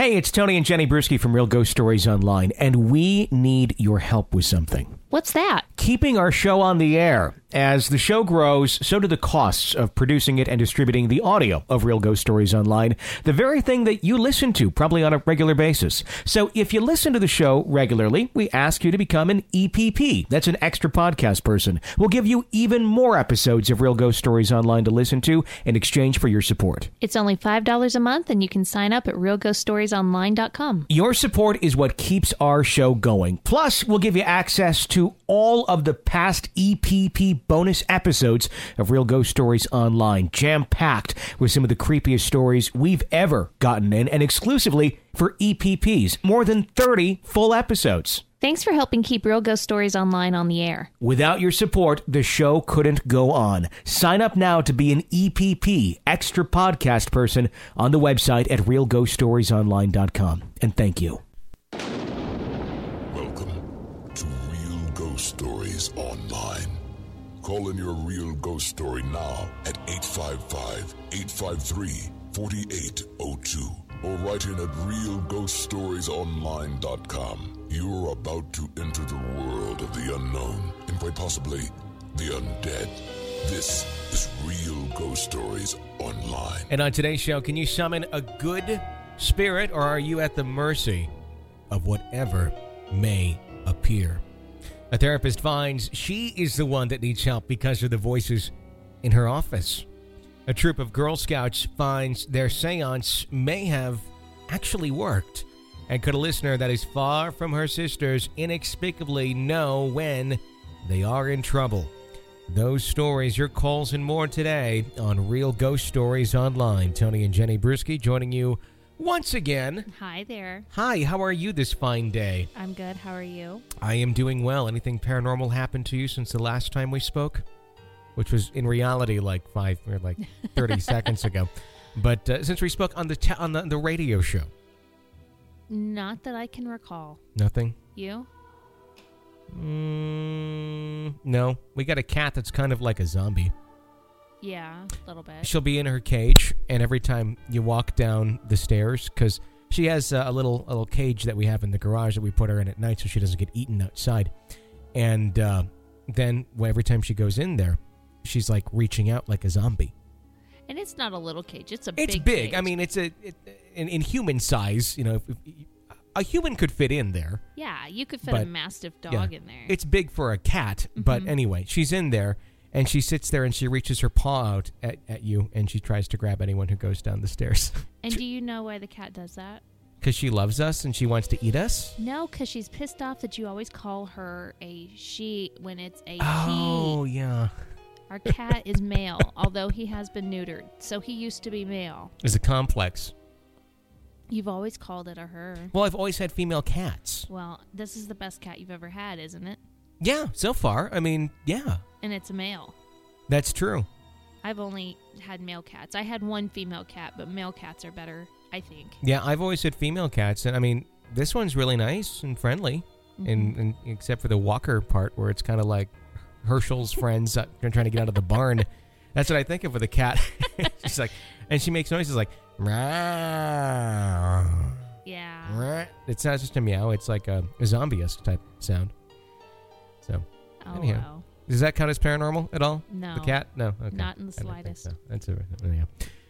Hey, it's Tony and Jenny Brewski from Real Ghost Stories Online, and we need your help with something. What's that? Keeping our show on the air. As the show grows, so do the costs of producing it and distributing the audio of Real Ghost Stories Online, the very thing that you listen to probably on a regular basis. So if you listen to the show regularly, we ask you to become an EPP. That's an extra podcast person. We'll give you even more episodes of Real Ghost Stories Online to listen to in exchange for your support. It's only $5 a month, and you can sign up at realghoststoriesonline.com. Your support is what keeps our show going. Plus, we'll give you access to all of the past EPP bonus episodes of Real Ghost Stories Online, jam-packed with some of the creepiest stories we've ever gotten in, and exclusively for EPPs. More than 30 full episodes. Thanks for helping keep Real Ghost Stories Online on the air. Without your support, the show couldn't go on. Sign up now to be an EPP, extra podcast person, on the website at realghoststoriesonline.com. And thank you. Welcome to Real Ghost Stories Online. Call in your real ghost story now at 855-853-4802 or write in at realghoststoriesonline.com. You're about to enter the world of the unknown and quite possibly the undead. This is Real Ghost Stories Online. And on today's show, can you summon a good spirit, or are you at the mercy of whatever may appear? A therapist finds she is the one that needs help because of the voices in her office. A troop of Girl Scouts finds their seance may have actually worked. And could a listener that is far from her sisters inexplicably know when they are in trouble? Those stories, your calls, and more today on Real Ghost Stories Online. Tony and Jenny Brewski joining you once again. Hi there. Hi, how are you this fine day? I'm good. How are you? I am doing well. Anything paranormal happened to you since the last time we spoke? Which was in reality like 30 seconds ago. But since we spoke on the radio show. Not that I can recall. Nothing? You? No. We got a cat that's kind of like a zombie. Yeah, a little bit. She'll be in her cage, and every time you walk down the stairs, because she has a little cage that we have in the garage that we put her in at night so she doesn't get eaten outside. And then every time she goes in there, she's like reaching out like a zombie. And it's not a little cage; it's a big. It's big. Cage. I mean, in human size. You know, if a human could fit in there. Yeah, you could fit a mastiff dog in there. It's big for a cat, but anyway, she's in there. And she sits there and she reaches her paw out at you, and she tries to grab anyone who goes down the stairs. And do you know why the cat does that? Because she loves us and she wants to eat us? No, because she's pissed off that you always call her a she when it's a he. Oh, yeah. Our cat is male, although he has been neutered. So he used to be male. It's a complex. You've always called it a her. Well, I've always had female cats. Well, this is the best cat you've ever had, isn't it? Yeah, so far. I mean, yeah. And it's a male. That's true. I've only had male cats. I had one female cat, but male cats are better, I think. Yeah, I've always had female cats. And I mean, this one's really nice and friendly. And except for the walker part where it's kind of like Herschel's friends trying to get out of the barn. That's what I think of with a cat. She's like, and she makes noises like, meow. Yeah. It's not just a meow. It's like a zombie-esque type sound. So, anyhow. Wow. Does that count as paranormal at all? No. The cat? No. Okay. Not in the slightest. So. That's it. Anyhow.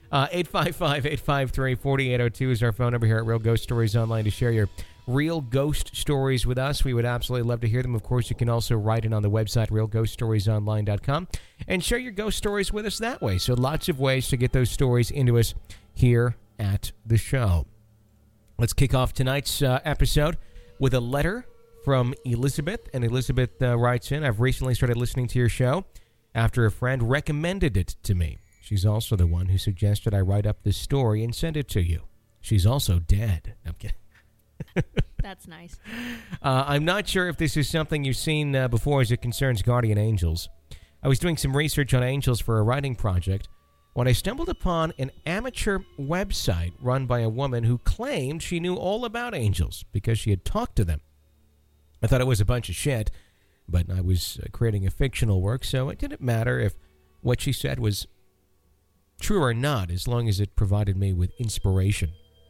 855-853-4802 is our phone number here at Real Ghost Stories Online to share your real ghost stories with us. We would absolutely love to hear them. Of course, you can also write in on the website, realghoststoriesonline.com, and share your ghost stories with us that way. So lots of ways to get those stories into us here at the show. Let's kick off tonight's episode with a letter from Elizabeth. And Elizabeth writes in, I've recently started listening to your show after a friend recommended it to me. She's also the one who suggested I write up this story and send it to you. She's also dead. I'm kidding. That's nice. I'm not sure if this is something you've seen before as it concerns guardian angels. I was doing some research on angels for a writing project when I stumbled upon an amateur website run by a woman who claimed she knew all about angels because she had talked to them. I thought it was a bunch of shit, but I was creating a fictional work, so it didn't matter if what she said was true or not, as long as it provided me with inspiration.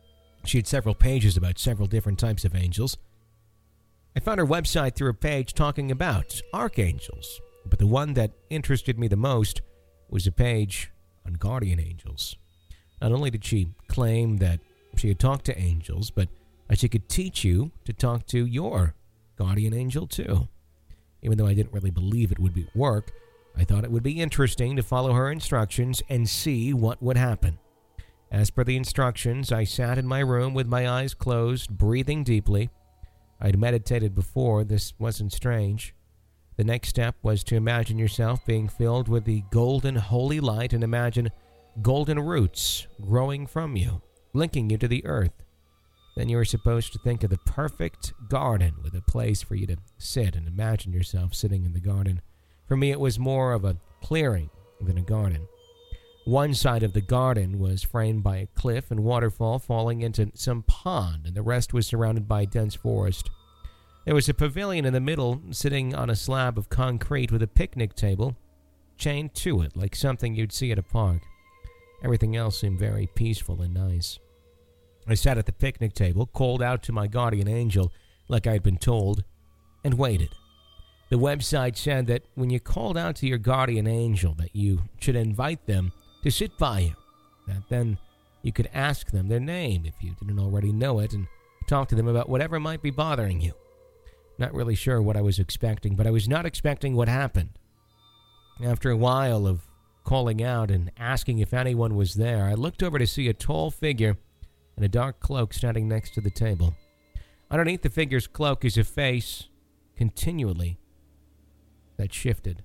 She had several pages about several different types of angels. I found her website through a page talking about archangels, but the one that interested me the most was a page on guardian angels. Not only did she claim that she had talked to angels, but that she could teach you to talk to your guardian angel too. Even though I didn't really believe it would work, I thought it would be interesting to follow her instructions and see what would happen. As per the instructions, I sat in my room with my eyes closed, breathing deeply. I'd meditated before. This wasn't strange. The next step was to imagine yourself being filled with the golden holy light and imagine golden roots growing from you, linking you to the earth. Then you were supposed to think of the perfect garden with a place for you to sit and imagine yourself sitting in the garden. For me, it was more of a clearing than a garden. One side of the garden was framed by a cliff and waterfall falling into some pond, and the rest was surrounded by dense forest. There was a pavilion in the middle, sitting on a slab of concrete with a picnic table chained to it, like something you'd see at a park. Everything else seemed very peaceful and nice. I sat at the picnic table, called out to my guardian angel, like I had been told, and waited. The website said that when you called out to your guardian angel, that you should invite them to sit by you, that then you could ask them their name if you didn't already know it, and talk to them about whatever might be bothering you. Not really sure what I was expecting, but I was not expecting what happened. After a while of calling out and asking if anyone was there, I looked over to see a tall figure in a dark cloak standing next to the table. Underneath the figure's cloak is a face, continually, that shifted.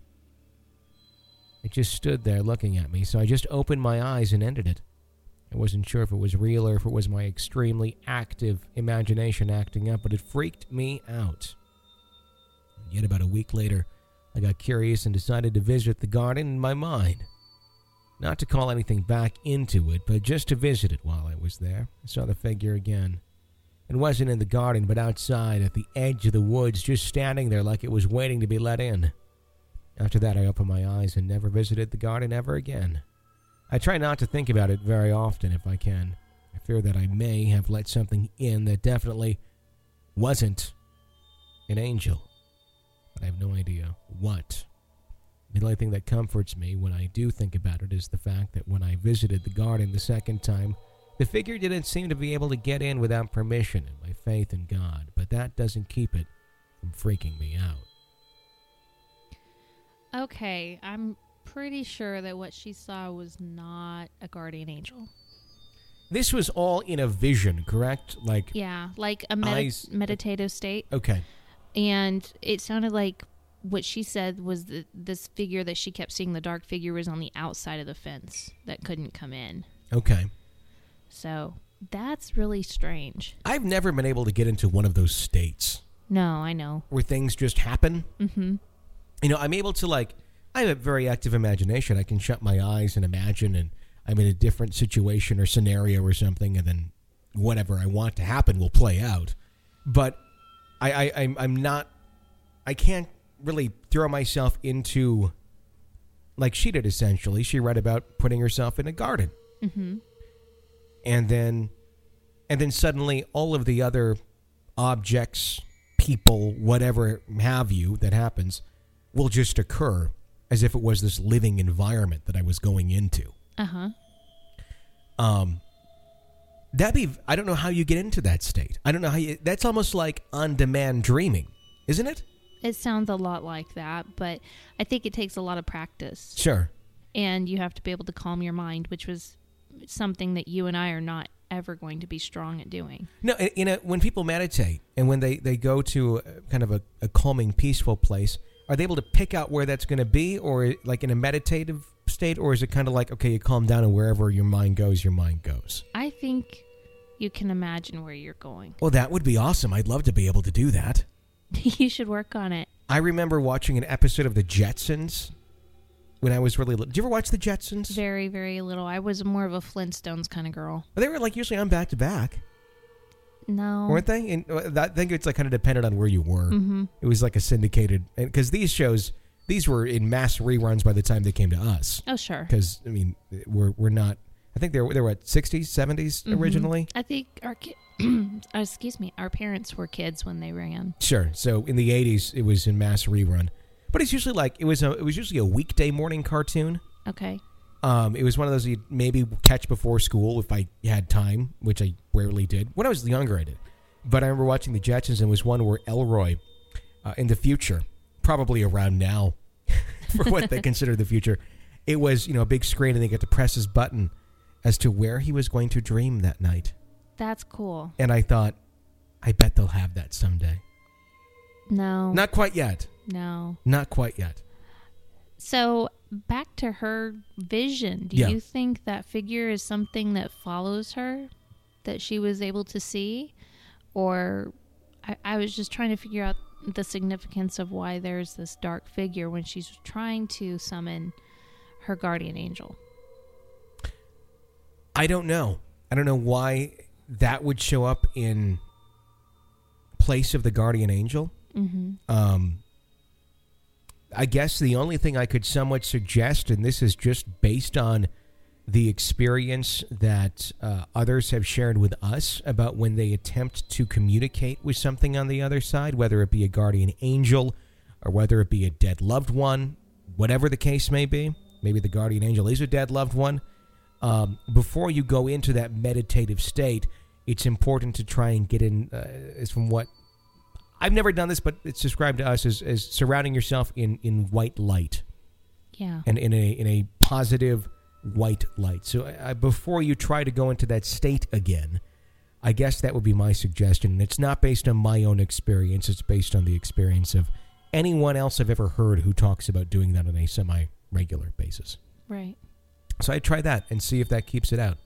It just stood there looking at me, so I just opened my eyes and ended it. I wasn't sure if it was real or if it was my extremely active imagination acting up, but it freaked me out. And yet about a week later, I got curious and decided to visit the garden in my mind. Not to call anything back into it, but just to visit it while I was there. I saw the figure again. It wasn't in the garden, but outside at the edge of the woods, just standing there like it was waiting to be let in. After that, I opened my eyes and never visited the garden ever again. I try not to think about it very often if I can. I fear that I may have let something in that definitely wasn't an angel. But I have no idea what. The only thing that comforts me when I do think about it is the fact that when I visited the garden the second time, the figure didn't seem to be able to get in without permission and my faith in God, but that doesn't keep it from freaking me out. Okay, I'm pretty sure that what she saw was not a guardian angel. This was all in a vision, correct? Yeah, like a meditative state. Okay. And it sounded like what she said was that this figure that she kept seeing, the dark figure, was on the outside of the fence that couldn't come in. Okay. So that's really strange. I've never been able to get into one of those states. No, I know. Where things just happen. Mm-hmm. You know, I'm able to, I have a very active imagination. I can shut my eyes and imagine, and I'm in a different situation or scenario or something, and then whatever I want to happen will play out. But I'm not, I can't really throw myself into, like she did essentially. She read about putting herself in a garden. Mm-hmm. And then suddenly all of the other objects, people, whatever have you that happens will just occur as if it was this living environment that I was going into. Uh-huh. I don't know how you get into that state. I don't know how that's almost like on-demand dreaming, isn't it? It sounds a lot like that, but I think it takes a lot of practice. Sure. And you have to be able to calm your mind, which was something that you and I are not ever going to be strong at doing. No, when people meditate and when they go to kind of a calming, peaceful place, are they able to pick out where that's going to be, or like in a meditative state, or is it kind of like, okay, you calm down and wherever your mind goes, your mind goes? I think you can imagine where you're going. Well, that would be awesome. I'd love to be able to do that. You should work on it. I remember watching an episode of The Jetsons when I was really little. Did you ever watch The Jetsons? Very, very little. I was more of a Flintstones kind of girl. They were usually on back to back. No. Weren't they? And I think it's kind of dependent on where you were. Mm-hmm. It was like a syndicated, because these shows, these were in mass reruns by the time they came to us. Oh, sure. Because, we're not, I think they were what, 60s, 70s originally? I think our parents were kids when they ran. Sure. So in the 80s, it was in mass rerun. But it's usually it was usually a weekday morning cartoon. Okay. It was one of those you'd maybe catch before school if I had time, which I rarely did. When I was younger, I did. But I remember watching the Jetsons, and it was one where Elroy, in the future, probably around now, for what they consider the future, it was, a big screen, and they get to press his button as to where he was going to dream that night. That's cool. And I thought, I bet they'll have that someday. No. Not quite yet. No. Not quite yet. So, back to her vision. Do you think that figure is something that follows her, that she was able to see? Or, I was just trying to figure out the significance of why there's this dark figure when she's trying to summon her guardian angel. I don't know. I don't know why that would show up in place of the guardian angel. Mm-hmm. I guess the only thing I could somewhat suggest, and this is just based on the experience that others have shared with us about when they attempt to communicate with something on the other side, whether it be a guardian angel or whether it be a dead loved one, whatever the case may be. Maybe the guardian angel is a dead loved one. Before you go into that meditative state, it's important to try and get in, as from what I've never done this, but it's described to us as surrounding yourself in white light. Yeah. And in a positive white light. So before you try to go into that state again, I guess that would be my suggestion. And it's not based on my own experience. It's based on the experience of anyone else I've ever heard who talks about doing that on a semi-regular basis. Right. So I'd try that and see if that keeps it out.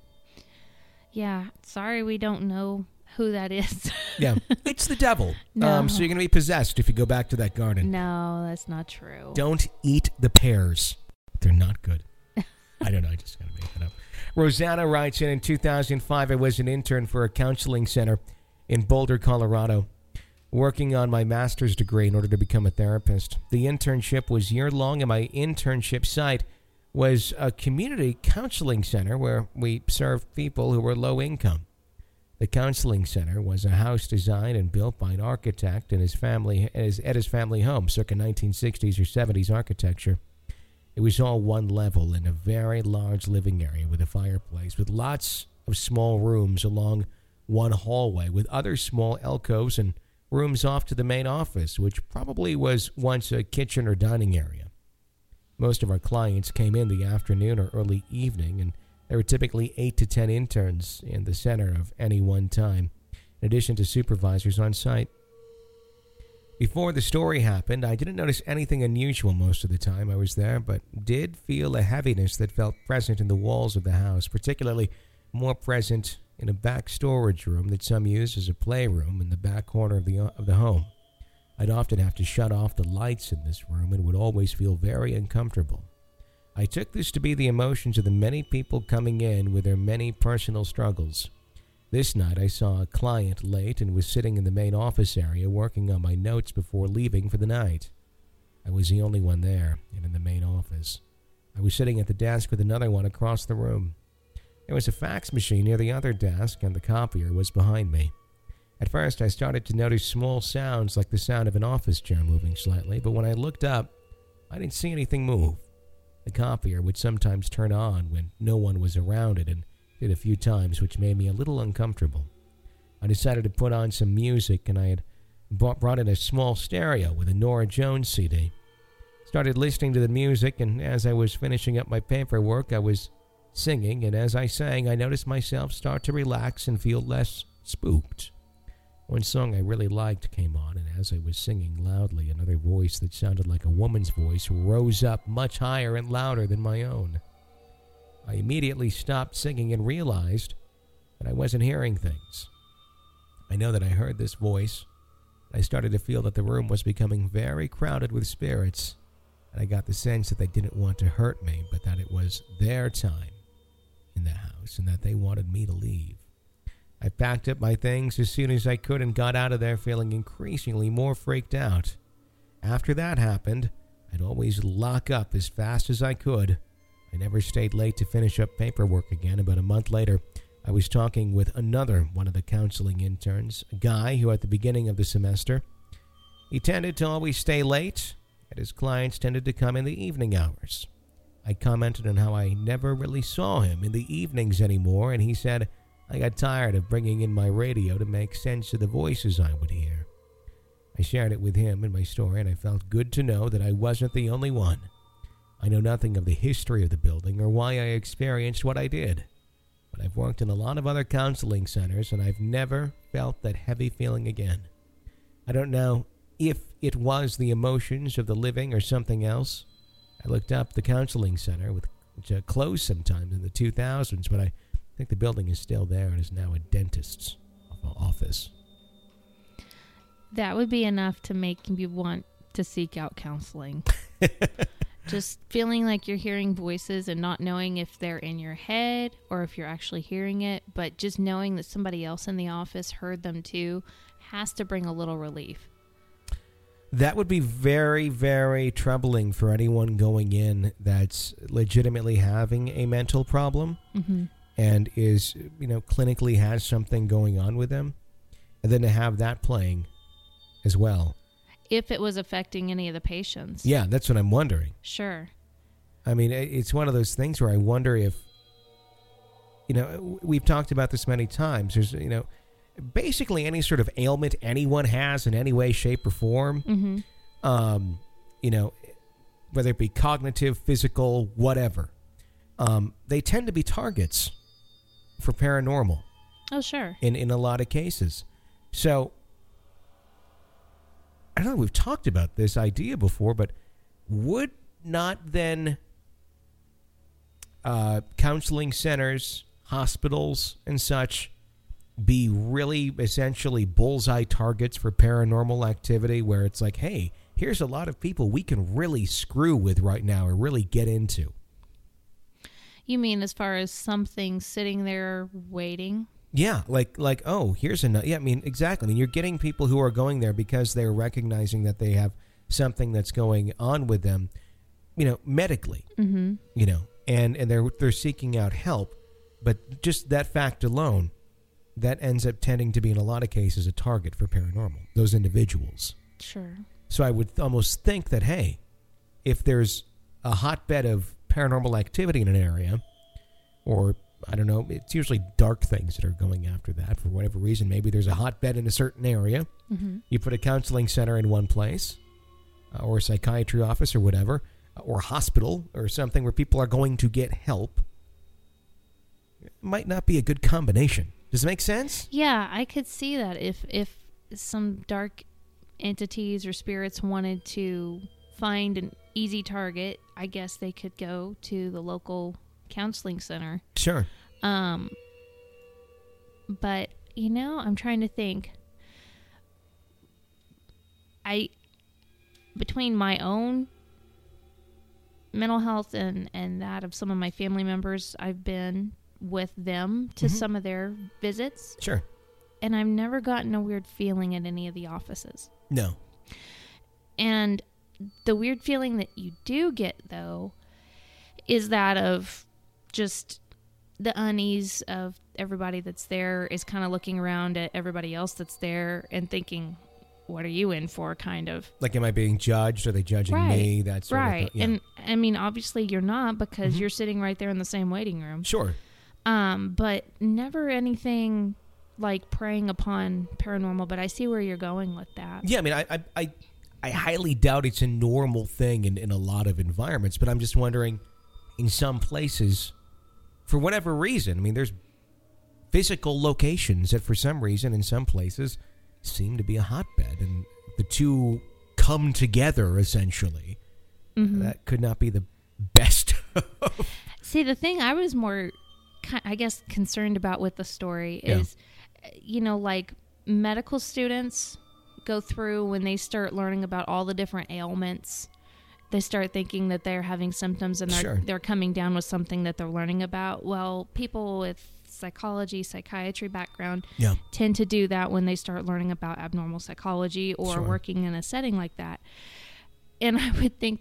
Yeah. Sorry we don't know who that is. Yeah. It's the devil. No. So you're going to be possessed if you go back to that garden. No, that's not true. Don't eat the pears. They're not good. I don't know. I just got to make it up. Rosanna writes in 2005, I was an intern for a counseling center in Boulder, Colorado, working on my master's degree in order to become a therapist. The internship was year-long, and my internship site was a community counseling center where we served people who were low income. The counseling center was a house designed and built by an architect and his family at his family home, circa 1960s or 70s architecture. It was all one level in a very large living area with a fireplace, with lots of small rooms along one hallway, with other small alcoves and rooms off to the main office, which probably was once a kitchen or dining area. Most of our clients came in the afternoon or early evening, and there were typically 8 to 10 interns in the center of any one time, in addition to supervisors on site. Before the story happened, I didn't notice anything unusual most of the time I was there, but did feel a heaviness that felt present in the walls of the house, particularly more present in a back storage room that some used as a playroom in the back corner of the home. I'd often have to shut off the lights in this room and would always feel very uncomfortable. I took this to be the emotions of the many people coming in with their many personal struggles. This night I saw a client late and was sitting in the main office area working on my notes before leaving for the night. I was the only one there and in the main office. I was sitting at the desk with another one across the room. There was a fax machine near the other desk and the copier was behind me. At first I started to notice small sounds like the sound of an office chair moving slightly, but when I looked up, I didn't see anything move. The copier would sometimes turn on when no one was around it and did a few times, which made me a little uncomfortable. I decided to put on some music, and I had brought in a small stereo with a Norah Jones CD. Started listening to the music, and as I was finishing up my paperwork, I was singing, and as I sang, I noticed myself start to relax and feel less spooked. One song I really liked came on, and as I was singing loudly, another voice that sounded like a woman's voice rose up much higher and louder than my own. I immediately stopped singing and realized that I wasn't hearing things. I know that I heard this voice, and I started to feel that the room was becoming very crowded with spirits, and I got the sense that they didn't want to hurt me, but that it was their time in the house and that they wanted me to leave. I packed up my things as soon as I could and got out of there feeling increasingly more freaked out. After that happened, I'd always lock up as fast as I could I never stayed late to finish up paperwork again. About a month later, I was talking with another one of the counseling interns, a guy who at the beginning of the semester, he tended to always stay late, and his clients tended to come in the evening hours. I commented on how I never really saw him in the evenings anymore, and he said I got tired of bringing in my radio to make sense of the voices I would hear. I shared it with him in my story, and I felt good to know that I wasn't the only one. I know nothing of the history of the building or why I experienced what I did, but I've worked in a lot of other counseling centers, and I've never felt that heavy feeling again. I don't know if it was the emotions of the living or something else. I looked up the counseling center, which closed sometime in the 2000s, but I think the building is still there and is now a dentist's office. That would be enough to make you want to seek out counseling. Just feeling like you're hearing voices and not knowing if they're in your head or if you're actually hearing it, but just knowing that somebody else in the office heard them too has to bring a little relief. That would be very, very troubling for anyone going in that's legitimately having a mental problem and is, clinically has something going on with them. And then to have that playing as well. If it was affecting any of the patients. Yeah, that's what I'm wondering. Sure. I mean, it's one of those things where I wonder if, we've talked about this many times. There's, basically any sort of ailment anyone has in any way, shape, or form, whether it be cognitive, physical, whatever, they tend to be targets for paranormal. Oh, sure. In a lot of cases. So, I don't know, we've talked about this idea before, but would not then counseling centers, hospitals, and such be really essentially bullseye targets for paranormal activity where it's like, hey, here's a lot of people we can really screw with right now or really get into? You mean as far as something sitting there waiting? Yeah, like oh, here's another. Yeah, I mean, exactly. I mean, you're getting people who are going there because they're recognizing that they have something that's going on with them, medically, and they're seeking out help. But just that fact alone, that ends up tending to be, in a lot of cases, a target for paranormal, those individuals. Sure. So I would almost think that, hey, if there's a hotbed of paranormal activity in an area, or I don't know, it's usually dark things that are going after that for whatever reason. Maybe there's a hotbed in a certain area. You put a counseling center in one place, or a psychiatry office or whatever, or a hospital or something where people are going to get help. It might not be a good combination. Does it make sense? Yeah, I could see that if some dark entities or spirits wanted to find an easy target, I guess they could go to the local counseling center. Sure. But, I'm trying to think. Between my own mental health and that of some of my family members, I've been with them to some of their visits. Sure. And I've never gotten a weird feeling at any of the offices. No. And the weird feeling that you do get, though, is that of just the unease of everybody that's there is kind of looking around at everybody else that's there and thinking, what are you in for, kind of? Like, am I being judged? Are they judging me? That sort of thing. Yeah. And, I mean, obviously you're not, because you're sitting right there in the same waiting room. Sure. But never anything like preying upon paranormal, but I see where you're going with that. Yeah, I mean, I highly doubt it's a normal thing in a lot of environments, but I'm just wondering, in some places, for whatever reason, I mean, there's physical locations that for some reason in some places seem to be a hotbed, and the two come together, essentially. That could not be the best. See, the thing I was more, I guess, concerned about with the story is, like medical students go through when they start learning about all the different ailments. They start thinking that they're having symptoms and they're coming down with something that they're learning about. Well, people with psychiatry background tend to do that when they start learning about abnormal psychology or working in a setting like that. And I would think that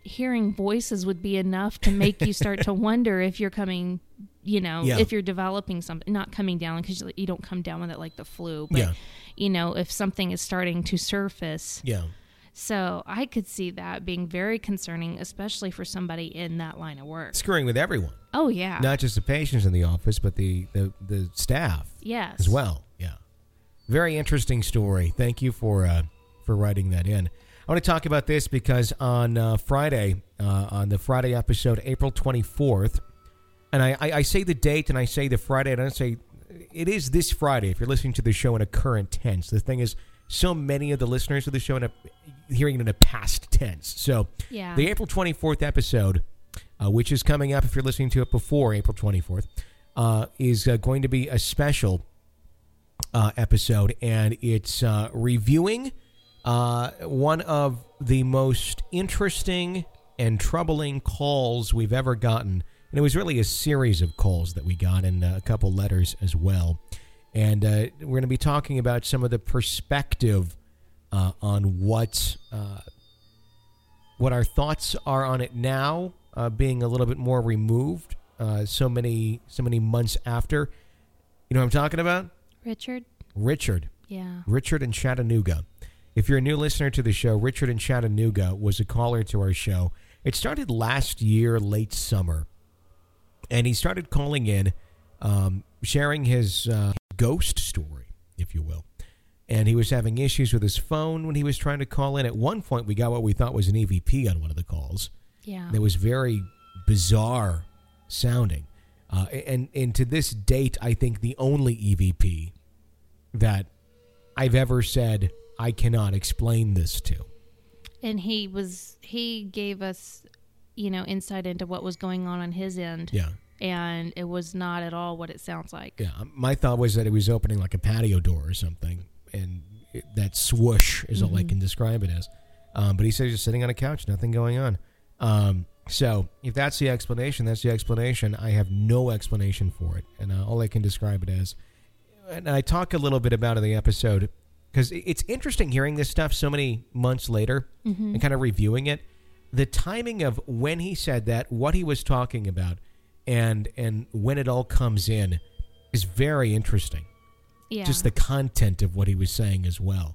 hearing voices would be enough to make you start to wonder if you're coming, if you're developing something, not coming down, because you don't come down with it like the flu, but, if something is starting to surface. Yeah. So I could see that being very concerning, especially for somebody in that line of work. Screwing with everyone. Oh, yeah. Not just the patients in the office, but the staff as well. Yeah. Very interesting story. Thank you for writing that in. I want to talk about this because on Friday, on the Friday episode, April 24th, and I say the date and I say the Friday, and I don't say it is this Friday if you're listening to the show in a current tense. The thing is, so many of the listeners of the show hearing it in a past tense. So the April 24th episode, which is coming up if you're listening to it before April 24th, is going to be a special episode, and it's reviewing one of the most interesting and troubling calls we've ever gotten. And it was really a series of calls that we got, and a couple letters as well. And we're going to be talking about some of the perspective on what our thoughts are on it now, being a little bit more removed, so many months after. You know what I'm talking about? Richard. Yeah. Richard in Chattanooga. If you're a new listener to the show, Richard in Chattanooga was a caller to our show. It started last year, late summer. And he started calling in, sharing his ghost story, if you will. And he was having issues with his phone when he was trying to call in. At one point, we got what we thought was an EVP on one of the calls. Yeah. It was very bizarre sounding. And to this date, I think the only EVP that I've ever said I cannot explain this to. And he gave us, insight into what was going on his end. Yeah. And it was not at all what it sounds like. Yeah. My thought was that it was opening like a patio door or something. And that swoosh is all I can describe it as. But he said he's just sitting on a couch, nothing going on. So if that's the explanation, that's the explanation. I have no explanation for it. And all I can describe it as. And I talk a little bit about it in the episode because it's interesting hearing this stuff so many months later and kind of reviewing it. The timing of when he said that, what he was talking about, and when it all comes in is very interesting. Yeah. Just the content of what he was saying as well.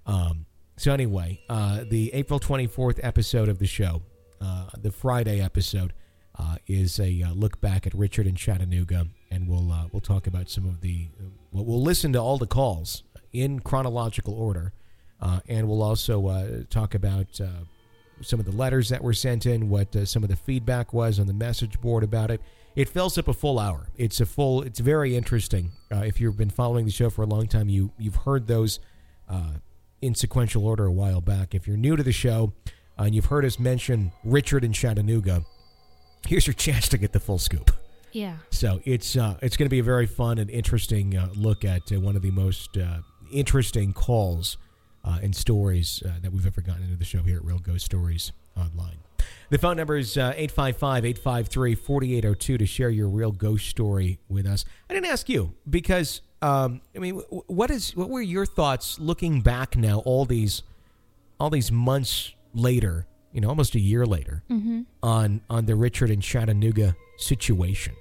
So anyway, the April 24th episode of the show, the Friday episode, is a look back at Richard in Chattanooga, and we'll talk about some of the. We'll listen to all the calls in chronological order, and we'll also talk about some of the letters that were sent in, what some of the feedback was on the message board about it. It fills up a full hour. It's very interesting. If you've been following the show for a long time, you've heard those in sequential order a while back. If you're new to the show and you've heard us mention Richard in Chattanooga, here's your chance to get the full scoop. Yeah. So it's going to be a very fun and interesting look at one of the most interesting calls and stories that we've ever gotten into the show here at Real Ghost Stories Online. The phone number is 855-853-4802 to share your real ghost story with us. I didn't ask you because, what were your thoughts looking back now all these months later, almost a year later, on the Richard and Chattanooga situation?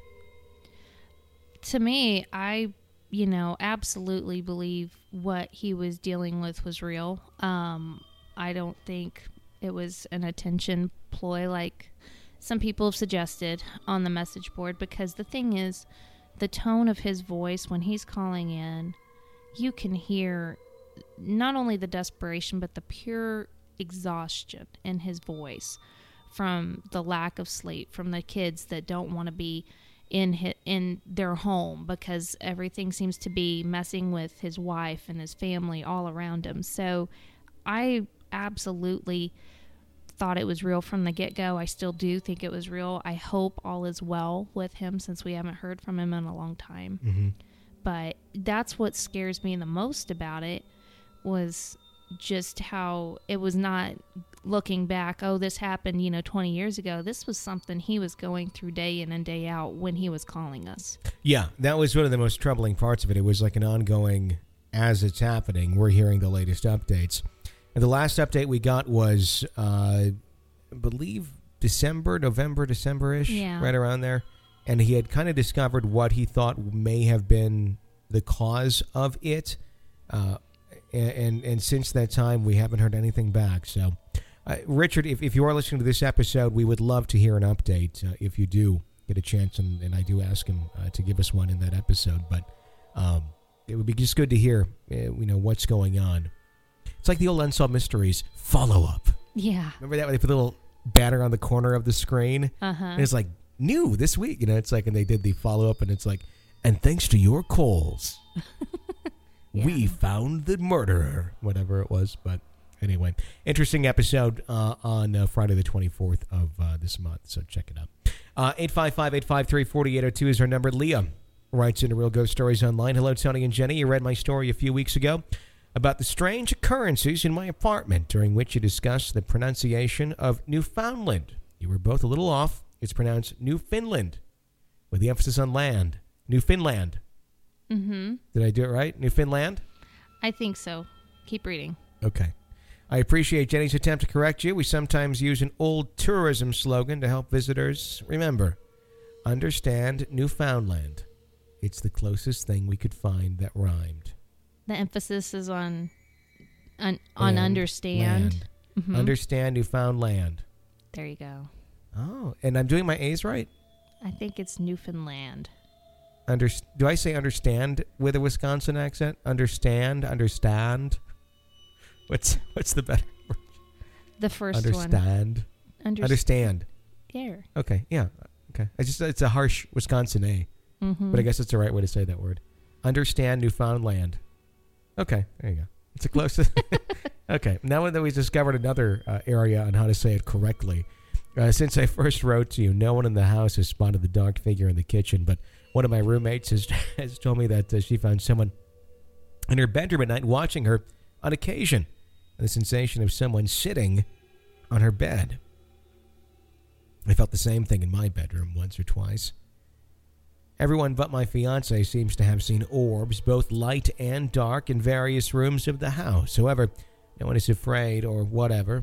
To me, I absolutely believe what he was dealing with was real. I don't think it was an attention ploy like some people have suggested on the message board, because the thing is, the tone of his voice when he's calling in, you can hear not only the desperation, but the pure exhaustion in his voice from the lack of sleep, from the kids that don't want to be in their home because everything seems to be messing with his wife and his family all around him. So I absolutely thought it was real from the get-go. I still do think it was real. I hope all is well with him since we haven't heard from him in a long time. But that's what scares me the most about it, was just how it was not looking back, oh, this happened, 20 years ago. This was something he was going through day in and day out when he was calling us. Yeah, that was one of the most troubling parts of it. It was like an ongoing, as it's happening, we're hearing the latest updates. And the last update we got was, I believe December-ish, Yeah. right around there. And he had kind of discovered what he thought may have been the cause of it. And since that time, we haven't heard anything back. So, Richard, if you are listening to this episode, we would love to hear an update if you do get a chance. And I do ask him to give us one in that episode. But it would be just good to hear, what's going on. It's like the old Unsolved Mysteries follow-up. Yeah. Remember that when they put a little banner on the corner of the screen? Uh-huh. And it's like, new this week. It's like, and they did the follow-up, and it's like, and thanks to your calls, we found the murderer. Whatever it was. But anyway, interesting episode on Friday the 24th of this month. So check it out. 855-853-4802 is our number. Leah writes into Real Ghost Stories Online. Hello, Tony and Jenny. You read my story a few weeks ago about the strange occurrences in my apartment, during which you discussed the pronunciation of Newfoundland. You were both a little off. It's pronounced Newfoundland, with the emphasis on land. Newfoundland. Mm-hmm. Did I do it right? Newfoundland? I think so. Keep reading. Okay. I appreciate Jenny's attempt to correct you. We sometimes use an old tourism slogan to help visitors remember. Understand Newfoundland. It's the closest thing we could find that rhymed. The emphasis is on understand. Land. Mm-hmm. Understand Newfoundland. There you go. Oh, and I'm doing my A's right? I think it's Newfoundland. Do I say understand with a Wisconsin accent? Understand? What's the better word? The first understand. one. Understand. Yeah. Okay, yeah. Okay. It's a harsh Wisconsin A. Mm-hmm. But I guess it's the right way to say that word. Understand Newfoundland. Okay, there you go. It's the closest. Okay, now that we've discovered another area on how to say it correctly, since I first wrote to you, no one in the house has spotted the dark figure in the kitchen, but one of my roommates has told me that she found someone in her bedroom at night watching her on occasion, and the sensation of someone sitting on her bed. I felt the same thing in my bedroom once or twice. Everyone but my fiancé seems to have seen orbs, both light and dark, in various rooms of the house. However, no one is afraid or whoever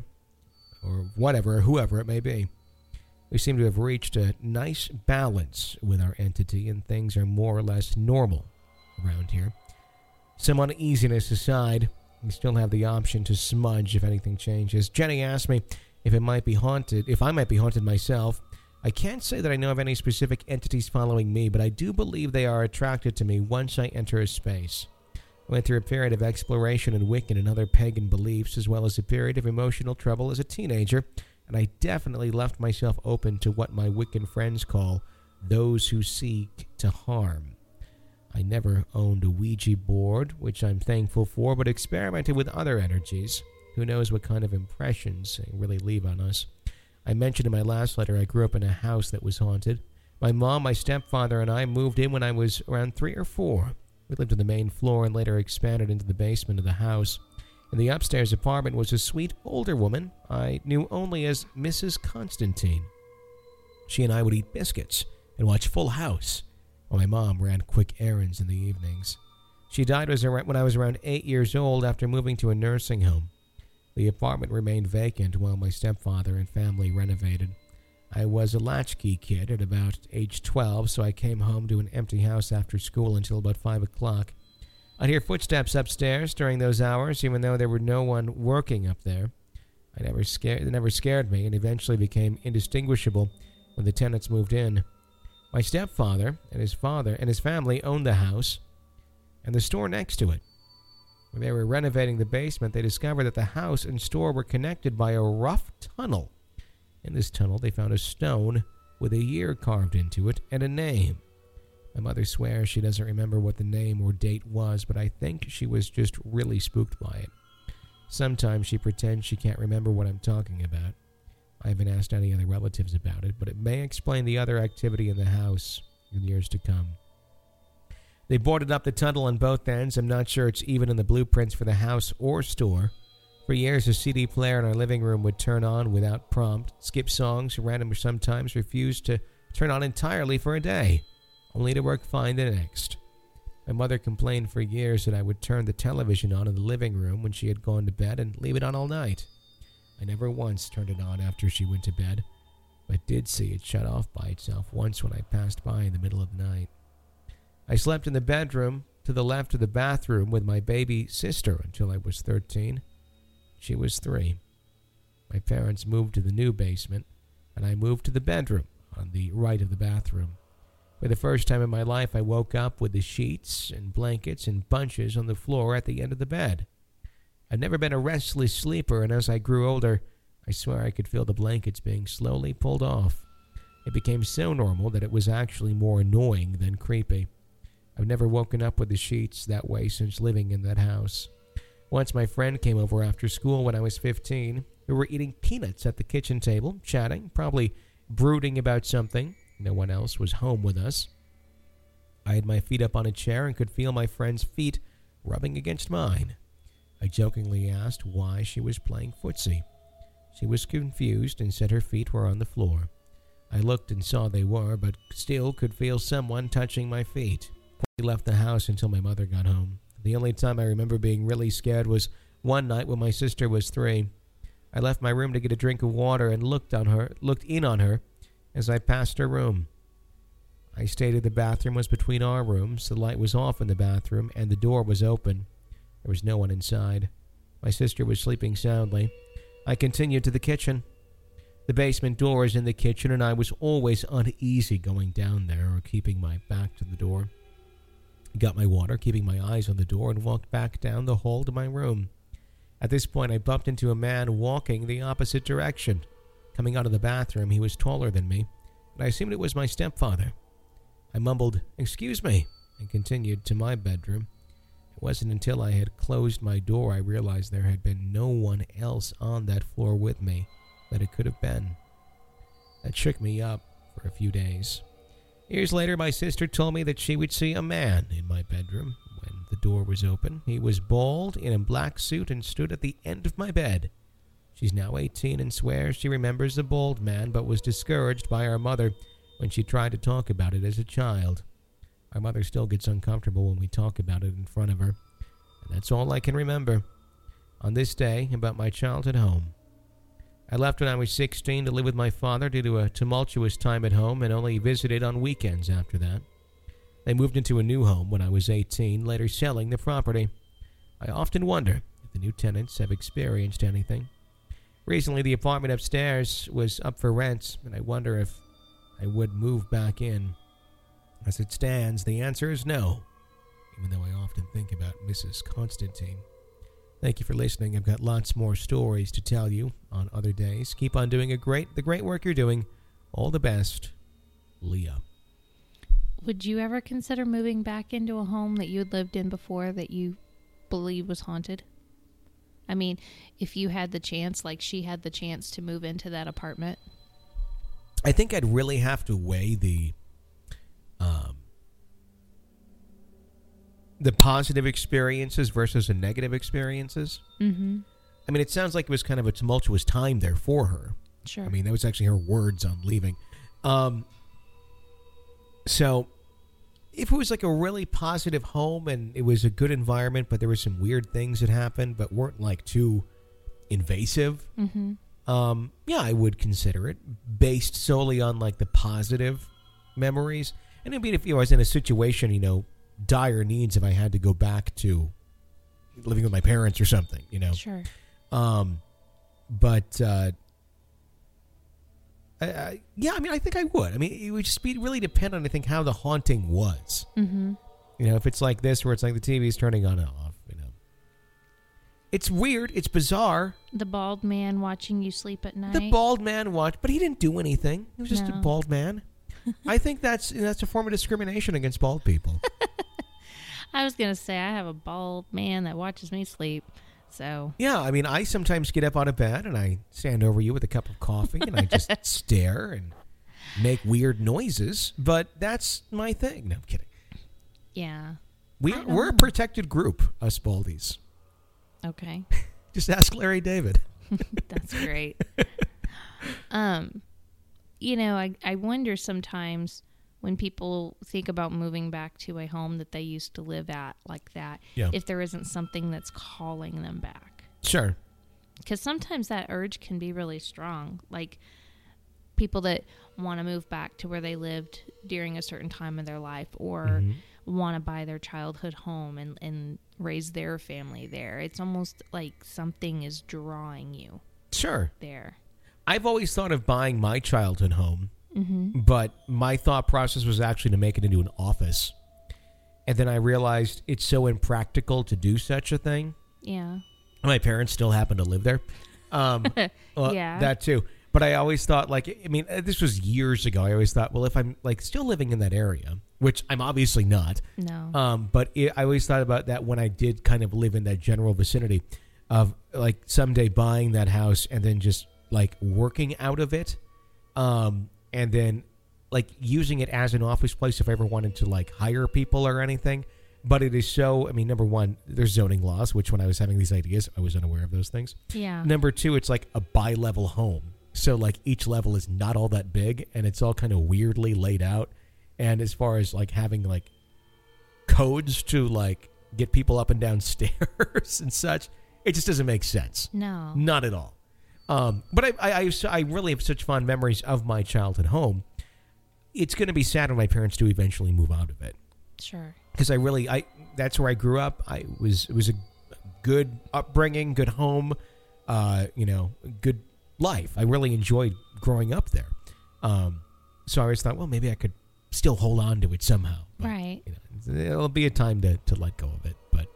it may be. We seem to have reached a nice balance with our entity, and things are more or less normal around here. Some uneasiness aside, we still have the option to smudge if anything changes. Jenny asked me if I might be haunted myself. I can't say that I know of any specific entities following me, but I do believe they are attracted to me once I enter a space. I went through a period of exploration in Wiccan and other pagan beliefs, as well as a period of emotional trouble as a teenager, and I definitely left myself open to what my Wiccan friends call those who seek to harm. I never owned a Ouija board, which I'm thankful for, but experimented with other energies. Who knows what kind of impressions they really leave on us. I mentioned in my last letter I grew up in a house that was haunted. My mom, my stepfather, and I moved in when I was around 3 or 4. We lived on the main floor and later expanded into the basement of the house. In the upstairs apartment was a sweet older woman I knew only as Mrs. Constantine. She and I would eat biscuits and watch Full House, while my mom ran quick errands in the evenings. She died when I was around 8 years old after moving to a nursing home. The apartment remained vacant while my stepfather and family renovated. I was a latchkey kid at about age 12, so I came home to an empty house after school until about 5 o'clock. I'd hear footsteps upstairs during those hours, even though there were no one working up there. It never scared me, and eventually became indistinguishable when the tenants moved in. My stepfather and his father and his family owned the house and the store next to it. When they were renovating the basement, they discovered that the house and store were connected by a rough tunnel. In this tunnel, they found a stone with a year carved into it and a name. My mother swears she doesn't remember what the name or date was, but I think she was just really spooked by it. Sometimes she pretends she can't remember what I'm talking about. I haven't asked any other relatives about it, but it may explain the other activity in the house in years to come. They boarded up the tunnel on both ends. I'm not sure it's even in the blueprints for the house or store. For years, a CD player in our living room would turn on without prompt, skip songs, randomly sometimes refuse to turn on entirely for a day, only to work fine the next. My mother complained for years that I would turn the television on in the living room when she had gone to bed and leave it on all night. I never once turned it on after she went to bed. but did see it shut off by itself once when I passed by in the middle of the night. I slept in the bedroom to the left of the bathroom with my baby sister until I was 13. She was 3. My parents moved to the new basement, and I moved to the bedroom on the right of the bathroom. For the first time in my life, I woke up with the sheets and blankets in bunches on the floor at the end of the bed. I'd never been a restless sleeper, and as I grew older, I swear I could feel the blankets being slowly pulled off. It became so normal that it was actually more annoying than creepy. I've never woken up with the sheets that way since living in that house. Once my friend came over after school when I was 15. We were eating peanuts at the kitchen table, chatting, probably brooding about something. No one else was home with us. I had my feet up on a chair and could feel my friend's feet rubbing against mine. I jokingly asked why she was playing footsie. She was confused and said her feet were on the floor. I looked and saw they were, but still could feel someone touching my feet. I left the house until my mother got home. The only time I remember being really scared was one night when my sister was 3. I left my room to get a drink of water and looked in on her as I passed her room. I stated the bathroom was between our rooms. The light was off in the bathroom and the door was open. There was no one inside. My sister was sleeping soundly. I continued to the kitchen. The basement door is in the kitchen, and I was always uneasy going down there or keeping my back to the door. I got my water, keeping my eyes on the door, and walked back down the hall to my room. At this point, I bumped into a man walking the opposite direction. Coming out of the bathroom, he was taller than me, and I assumed it was my stepfather. I mumbled, "Excuse me," and continued to my bedroom. It wasn't until I had closed my door I realized there had been no one else on that floor with me that it could have been. That shook me up for a few days. Years later, my sister told me that she would see a man in my bedroom when the door was open. He was bald, in a black suit, and stood at the end of my bed. She's now 18 and swears she remembers the bald man, but was discouraged by our mother when she tried to talk about it as a child. Our mother still gets uncomfortable when we talk about it in front of her, and that's all I can remember on this day about my childhood home. I left when I was 16 to live with my father due to a tumultuous time at home and only visited on weekends after that. They moved into a new home when I was 18, later selling the property. I often wonder if the new tenants have experienced anything. Recently, the apartment upstairs was up for rent, and I wonder if I would move back in. As it stands, the answer is no, even though I often think about Mrs. Constantine. Thank you for listening. I've got lots more stories to tell you on other days. Keep on doing the great work you're doing. All the best, Leah. Would you ever consider moving back into a home that you had lived in before that you believe was haunted? I mean, if you had the chance, like she had the chance to move into that apartment. I think I'd really have to weigh the positive experiences versus the negative experiences. Mm-hmm. I mean, it sounds like it was kind of a tumultuous time there for her. Sure. I mean, that was actually her words on leaving. So if it was like a really positive home and it was a good environment, but there were some weird things that happened but weren't like too invasive, mm-hmm. Yeah, I would consider it based solely on like the positive memories. And I mean, if I was in a situation, dire needs, if I had to go back to living with my parents or something, Sure. Yeah, I mean, I think I would. I mean, it would just really depend on, I think, how the haunting was. Mm-hmm. If it's like this, where it's like the TV's turning on and off, It's weird. It's bizarre. The bald man watching you sleep at night. The bald man watched, but he didn't do anything. He was just a bald man. I think that's a form of discrimination against bald people. I was going to say, I have a bald man that watches me sleep. So yeah, I mean, I sometimes get up out of bed and I stand over you with a cup of coffee and I just stare and make weird noises. But that's my thing. No, I'm kidding. Yeah. We're a protected group, us baldies. Okay. Just ask Larry David. That's great. I wonder sometimes when people think about moving back to a home that they used to live at like that, if there isn't something that's calling them back. Sure. Because sometimes that urge can be really strong. Like, people that want to move back to where they lived during a certain time of their life, or want to buy their childhood home and raise their family there. It's almost like something is drawing you there. I've always thought of buying my childhood home, but my thought process was actually to make it into an office. And then I realized it's so impractical to do such a thing. Yeah. My parents still happen to live there. Yeah. That too. But I always thought, like, I mean, this was years ago. I always thought, well, if I'm like still living in that area, which I'm obviously not. No. But I always thought about that when I did kind of live in that general vicinity of like someday buying that house and then just like working out of it. And then like using it as an office place if I ever wanted to like hire people or anything. But it is so, I mean, number one, there's zoning laws, which when I was having these ideas, I was unaware of those things. Yeah. Number two, it's like a bi-level home. So like each level is not all that big and it's all kind of weirdly laid out. And as far as like having like codes to like get people up and down stairs and such, it just doesn't make sense. No. Not at all. But I really have such fond memories of my childhood home. It's going to be sad when my parents do eventually move out of it. Sure. Because that's where I grew up. It was a good upbringing, good home, good life. I really enjoyed growing up there. So I always thought, well, maybe I could still hold on to it somehow. But, right. It'll be a time to let go of it. But,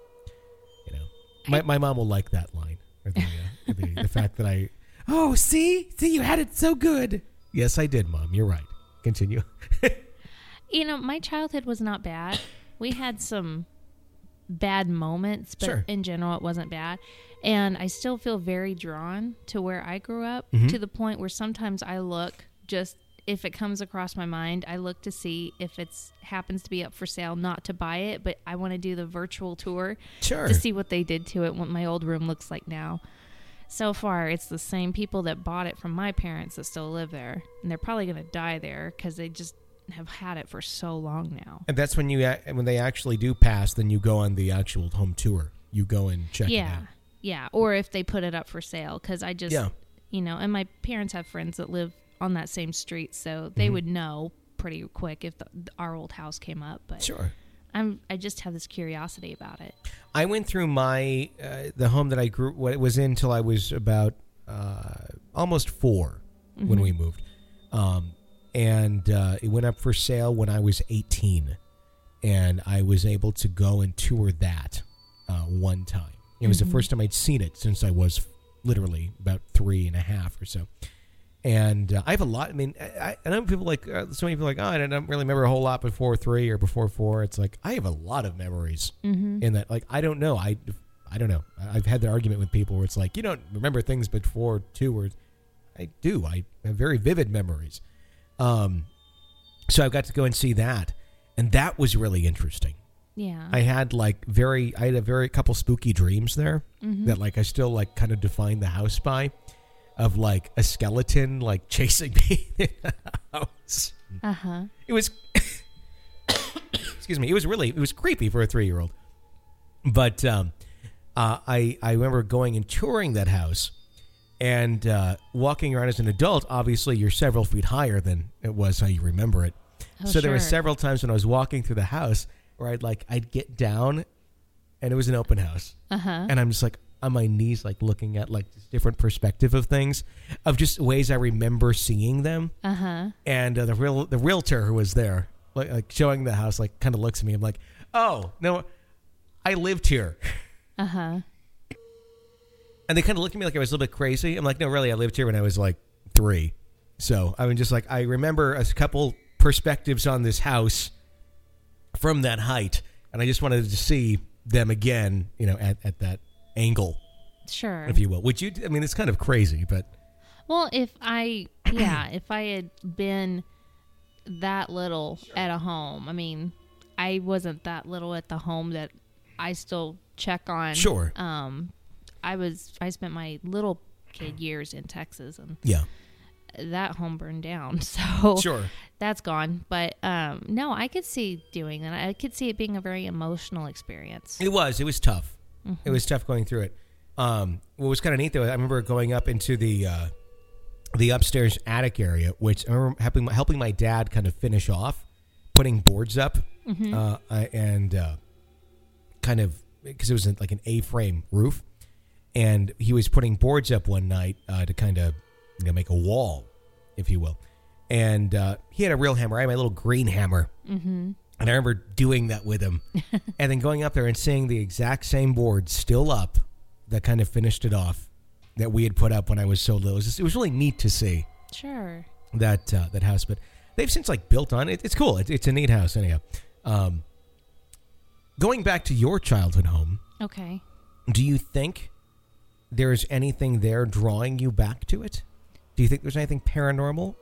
my mom will like that line. Or the fact that see, you had it so good. Yes, I did, Mom. You're right. Continue. My childhood was not bad. We had some bad moments, but sure. In general, it wasn't bad. And I still feel very drawn to where I grew up, to the point where sometimes I look, just if it comes across my mind, I look to see if it happens to be up for sale, not to buy it, but I want to do the virtual tour to see what they did to it, what my old room looks like now. So far, it's the same people that bought it from my parents that still live there. And they're probably going to die there because they just have had it for so long now. And that's when they actually do pass, then you go on the actual home tour. You go and check it out. Yeah. Or if they put it up for sale, because I just, and my parents have friends that live on that same street, so they would know pretty quick if our old house came up. But sure. I just have this curiosity about it. I went through the home that I was in till I was about almost 4 when we moved. And it went up for sale when I was 18. And I was able to go and tour that one time. It was the first time I'd seen it since I was literally about 3.5 or so. And I have a lot. I mean, I know people like so many people like, I don't really remember a whole lot before 3 or before 4. It's like I have a lot of memories in that. Like I don't know. I don't know. I've had the argument with people where it's like you don't remember things before 2. Or I do. I have very vivid memories. So I got to go and see that, and that was really interesting. Yeah. I had a couple spooky dreams there that like I still like kind of defined the house by. Of like a skeleton like chasing me in the house. It was excuse me, it was creepy for a 3-year-old. But I remember going and touring that house and walking around as an adult. Obviously you're several feet higher than it was how you remember it. There were several times when I was walking through the house where I'd get down and it was an open house. And I'm just like on my knees, like looking at like different perspective of things, of just ways I remember seeing them. And the realtor who was there, like showing the house, like kind of looks at me. I'm like, oh no, I lived here. And they kind of looked at me like I was a little bit crazy. I'm like, no, really, I lived here when I was like 3. So I mean, just like I remember a couple perspectives on this house from that height, and I just wanted to see them again, at that angle, sure, if you will. Which I mean, it's kind of crazy, but well, if I had been that little at a home, I mean, I wasn't that little at the home that I still check on. Sure. I spent my little kid years in Texas, and that home burned down, so sure, that's gone. But no, I could see doing that. I could see it being a very emotional experience. It was tough. It was tough going through it. What was kind of neat though, I remember going up into the the upstairs attic area, which I remember helping my dad kind of finish off, putting boards up, and kind of, because it was like an A-frame roof, and he was putting boards up one night to kind of make a wall, if you will. And he had a real hammer. I had my little green hammer. Mm-hmm. And I remember doing that with him. And then going up there and seeing the exact same board still up that kind of finished it off that we had put up when I was so little. It was really neat to see. Sure. That house. But they've since built on it. It's cool. It's a neat house anyhow. Going back to your childhood home. Okay. Do you think there's anything there drawing you back to it? Do you think there's anything paranormal?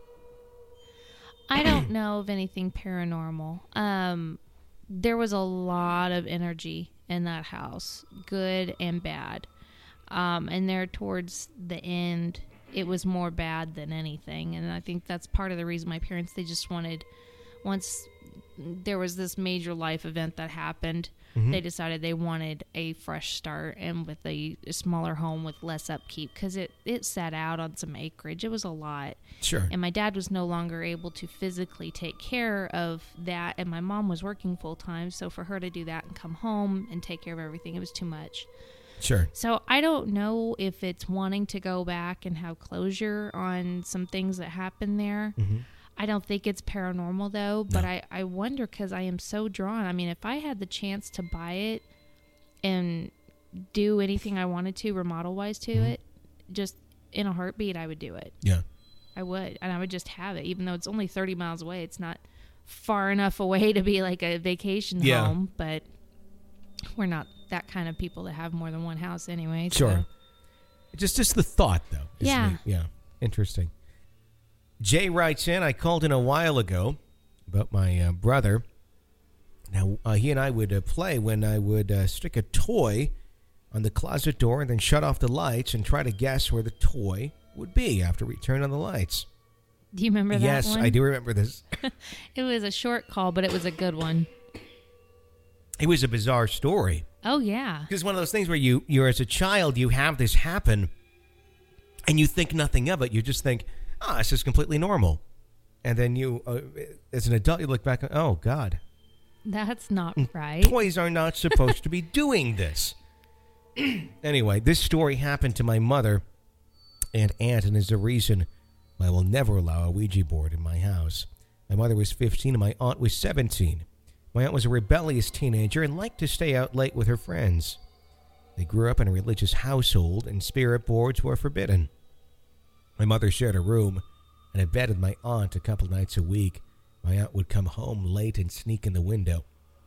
I don't know of anything paranormal. There was a lot of energy in that house, good and bad. And there towards the end, it was more bad than anything. And I think that's part of the reason my parents, they just wanted, once there was this major life event that happened, they decided they wanted a fresh start and with a smaller home with less upkeep, because it sat out on some acreage. It was a lot. Sure. And my dad was no longer able to physically take care of that, and my mom was working full time, so for her to do that and come home and take care of everything, it was too much. Sure. So I don't know if it's wanting to go back and have closure on some things that happened there. I don't think it's paranormal, though, but No. I wonder, because I am so drawn. I mean, if I had the chance to buy it and do anything I wanted to remodel-wise to it, just in a heartbeat, I would do it. Yeah. I would. And I would just have it, even though it's only 30 miles away. It's not far enough away to be like a vacation home, but we're not that kind of people that have more than one house anyway. Sure. So. Just the thought, though. Yeah. Yeah. Interesting. Jay writes in, I called in a while ago about my brother. Now, he and I would play when I would stick a toy on the closet door and then shut off the lights and try to guess where the toy would be after we turned on the lights. Do you remember that one? Yes, I do remember this. It was a short call, but it was a good one. It was a bizarre story. Oh, yeah. Because it's one of those things where you're as a child, you have this happen, and you think nothing of it. You just think, this is completely normal. And then you, as an adult, you look back and, oh, God. That's not right. Toys are not supposed to be doing this. Anyway, this story happened to my mother and aunt, and is the reason I will never allow a Ouija board in my house. My mother was 15 and my aunt was 17. My aunt was a rebellious teenager and liked to stay out late with her friends. They grew up in a religious household, and spirit boards were forbidden. My mother shared a room and a bed with my aunt a couple nights a week. My aunt would come home late and sneak in the window.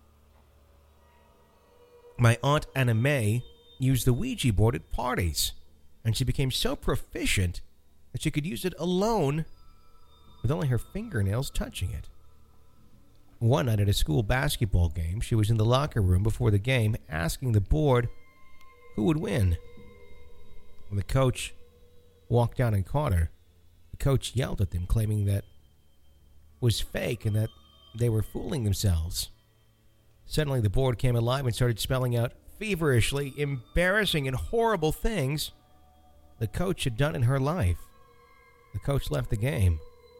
My aunt Anna May used the Ouija board at parties, and she became so proficient that she could use it alone with only her fingernails touching it. One night at a school basketball game, she was in the locker room before the game asking the board who would win. When the coach walked down and caught her, the coach yelled at them, claiming that it was fake and that they were fooling themselves. Suddenly, the board came alive and started spelling out feverishly embarrassing and horrible things the coach had done in her life. The coach left the game.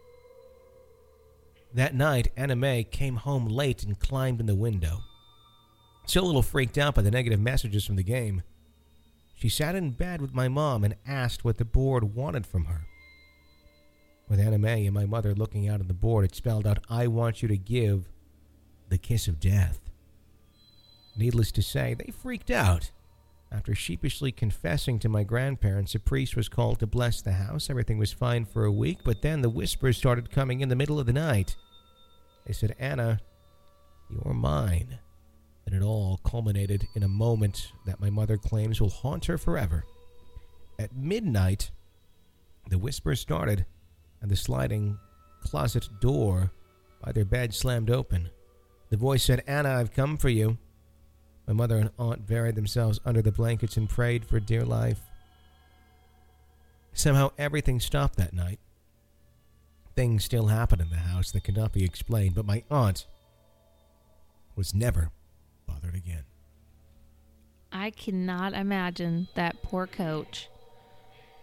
That night, Anna May came home late and climbed in the window. Still a little freaked out by the negative messages from the game, she sat in bed with my mom and asked what the board wanted from her. With Anna May and my mother looking out at the board, it spelled out, "I want you to give the kiss of death." Needless to say, they freaked out. After sheepishly confessing to my grandparents, a priest was called to bless the house. Everything was fine for a week, but then the whispers started coming in the middle of the night. They said, "Anna, you're mine." And it all culminated in a moment that my mother claims will haunt her forever. At midnight, the whispers started, and the sliding closet door by their bed slammed open. The voice said, "Anna, I've come for you." My mother and aunt buried themselves under the blankets and prayed for dear life. Somehow everything stopped that night. Things still happen in the house that cannot be explained, but my aunt was never bothered again. I cannot imagine that poor coach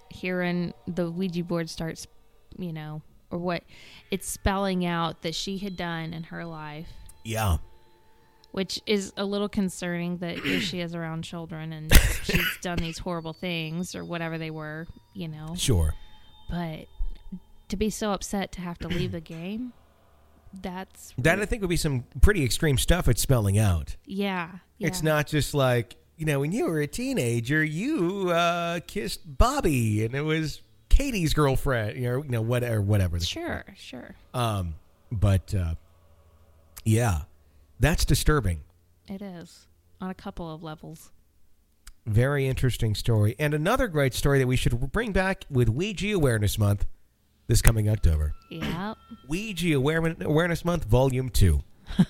hearing the Ouija board starts, or what it's spelling out that she had done in her life. Yeah. Which is a little concerning that if she is around children and she's done these horrible things or whatever they were, Sure. But to be so upset to have to leave the game, that I think would be some pretty extreme stuff it's spelling out. Yeah. It's not just like, when you were a teenager, you kissed Bobby and it was Katie's girlfriend, whatever. Sure. But yeah, that's disturbing. It is on a couple of levels. Very interesting story. And another great story that we should bring back with Ouija Awareness Month this coming October. Yeah. Ouija Awareness Month, Volume 2.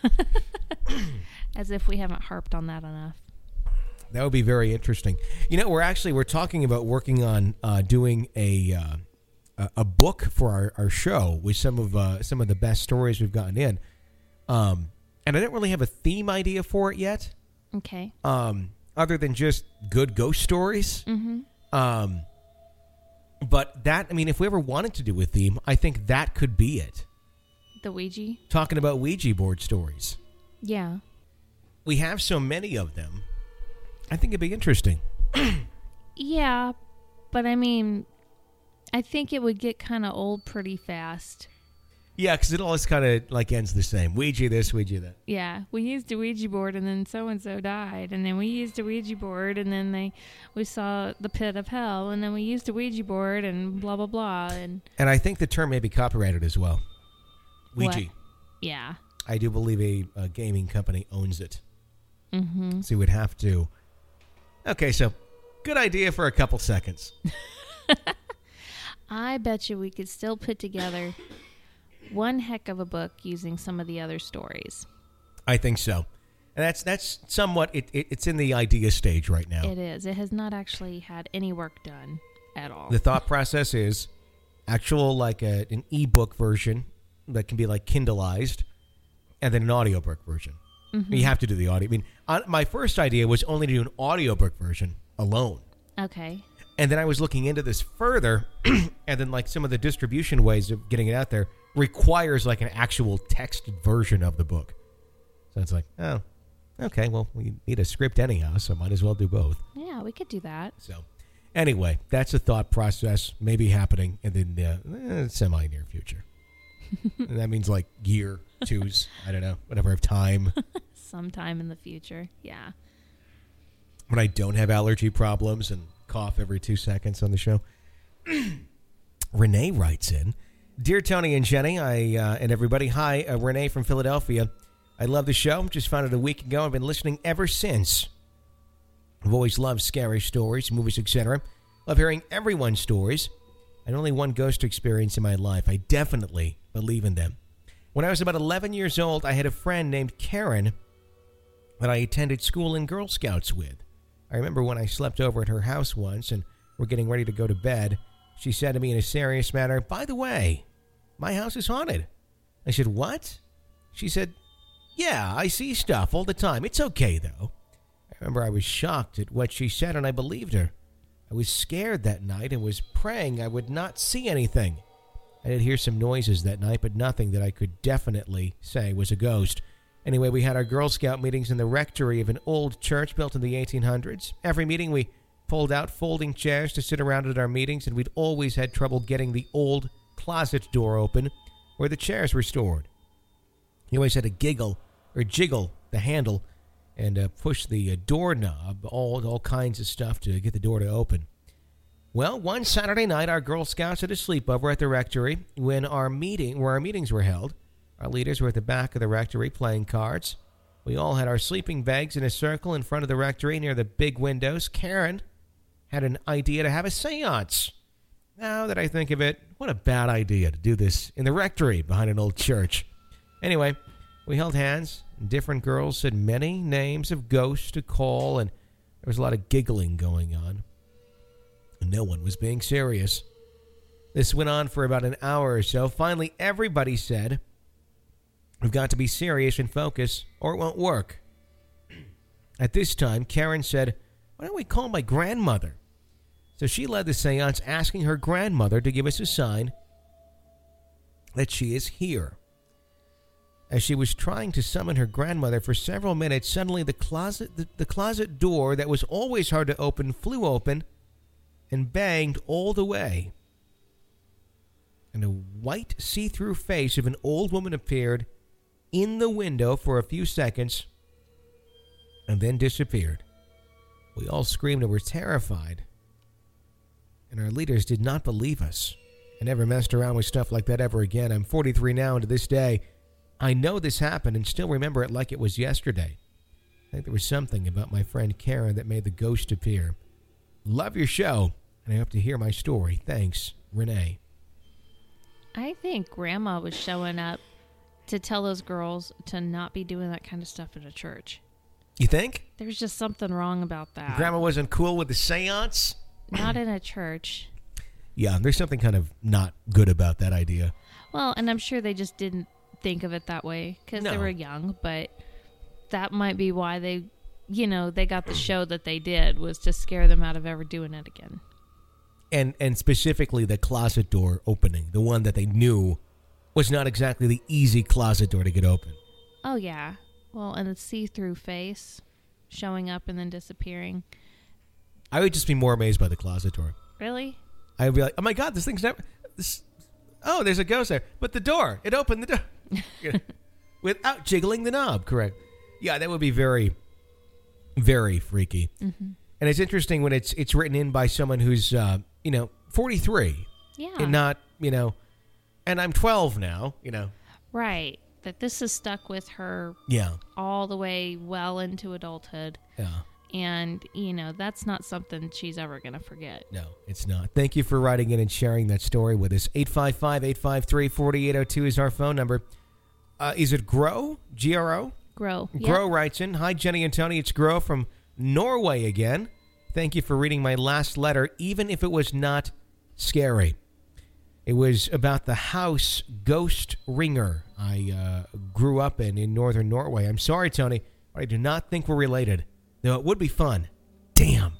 As if we haven't harped on that enough. That would be very interesting. We're talking about working on doing a book for our show with some of the best stories we've gotten in. And I don't really have a theme idea for it yet. Okay. Other than just good ghost stories. Mm-hmm. But that, if we ever wanted to do a theme, I think that could be it. The Ouija? Talking about Ouija board stories. Yeah. We have so many of them. I think it'd be interesting. Yeah, but I think it would get kind of old pretty fast. Yeah, because it always kind of ends the same. Ouija this, Ouija that. Yeah, we used a Ouija board and then so-and-so died. And then we used a Ouija board and then we saw the pit of hell. And then we used a Ouija board and blah, blah, blah. And I think the term may be copyrighted as well. Ouija. What? Yeah. I do believe a gaming company owns it. Mm-hmm. So you would have to... Okay, so good idea for a couple seconds. I bet you we could still put together one heck of a book using some of the other stories. I think so. And that's somewhat, it's in the idea stage right now. It is. It has not actually had any work done at all. The thought process is actual an ebook version that can be Kindleized, and then an audiobook version. Mm-hmm. You have to do the audio. My first idea was only to do an audiobook version alone. Okay. And then I was looking into this further, and then some of the distribution ways of getting it out there requires an actual text version of the book. So it's oh, okay, well, we need a script anyhow, so might as well do both. Yeah, we could do that. So anyway, that's a thought process maybe happening in the semi-near future. And that means year, twos, I don't know, whatever of time. Sometime in the future, yeah. When I don't have allergy problems and cough every 2 seconds on the show. Renee writes in, Dear Tony and Jenny, and everybody, hi, Renee from Philadelphia. I love the show. Just found it a week ago. I've been listening ever since. I've always loved scary stories, movies, etc. Love hearing everyone's stories. I had only one ghost experience in my life. I definitely believe in them. When I was about 11 years old, I had a friend named Karen that I attended school and Girl Scouts with. I remember when I slept over at her house once and we're getting ready to go to bed, she said to me in a serious manner, by the way, my house is haunted. I said, what? She said, yeah, I see stuff all the time. It's okay, though. I remember I was shocked at what she said, and I believed her. I was scared that night and was praying I would not see anything. I did hear some noises that night, but nothing that I could definitely say was a ghost. Anyway, we had our Girl Scout meetings in the rectory of an old church built in the 1800s. Every meeting we pulled out folding chairs to sit around at our meetings, and we'd always had trouble getting the old closet door open where the chairs were stored. You always had to jiggle the handle and push the doorknob, all kinds of stuff to get the door to open. Well, one Saturday night, our Girl Scouts had a sleepover at the rectory where our meetings were held. Our leaders were at the back of the rectory playing cards. We all had our sleeping bags in a circle in front of the rectory near the big windows. Karen had an idea to have a seance. Now that I think of it, what a bad idea to do this in the rectory behind an old church. Anyway, we held hands, and different girls said many names of ghosts to call, and there was a lot of giggling going on. No one was being serious. This went on for about an hour or so. Finally, everybody said, we've got to be serious and focus, or it won't work. At this time, Karen said, why don't we call my grandmother? So she led the seance, asking her grandmother to give us a sign that she is here. As she was trying to summon her grandmother for several minutes, suddenly the closet door that was always hard to open flew open and banged all the way. And a white see-through face of an old woman appeared in the window for a few seconds and then disappeared. We all screamed and were terrified. And our leaders did not believe us. I never messed around with stuff like that ever again. I'm 43 now, and to this day, I know this happened and still remember it like it was yesterday. I think there was something about my friend Karen that made the ghost appear. Love your show, and I hope to hear my story. Thanks, Renee. I think Grandma was showing up to tell those girls to not be doing that kind of stuff in a church. You think? There's just something wrong about that. Grandma wasn't cool with the seance? Not in a church. Yeah, there's something kind of not good about that idea. Well, and I'm sure they just didn't think of it that way because they were young, but that might be why they got the show that they did, was to scare them out of ever doing it again. And specifically the closet door opening, the one that they knew was not exactly the easy closet door to get open. Oh, yeah. Well, and the see-through face showing up and then disappearing. I would just be more amazed by the closet door. Really? I would be like, oh my God, this thing's never... Oh, there's a ghost there. But the door, it opened the door. Without jiggling the knob, correct. Yeah, that would be very, very freaky. Mm-hmm. And it's interesting when it's written in by someone who's, 43. Yeah. And not, and I'm 12 now, Right. That this is stuck with her all the way well into adulthood. Yeah. And, that's not something she's ever going to forget. No, it's not. Thank you for writing in and sharing that story with us. 855-853-4802 is our phone number. Is it Gro? G-R-O? Gro. Gro writes in, hi, Jenny and Tony. It's Gro from Norway again. Thank you for reading my last letter, even if it was not scary. It was about the house ghost ringer I grew up in northern Norway. I'm sorry, Tony, but I do not think we're related. Though it would be fun. Damn.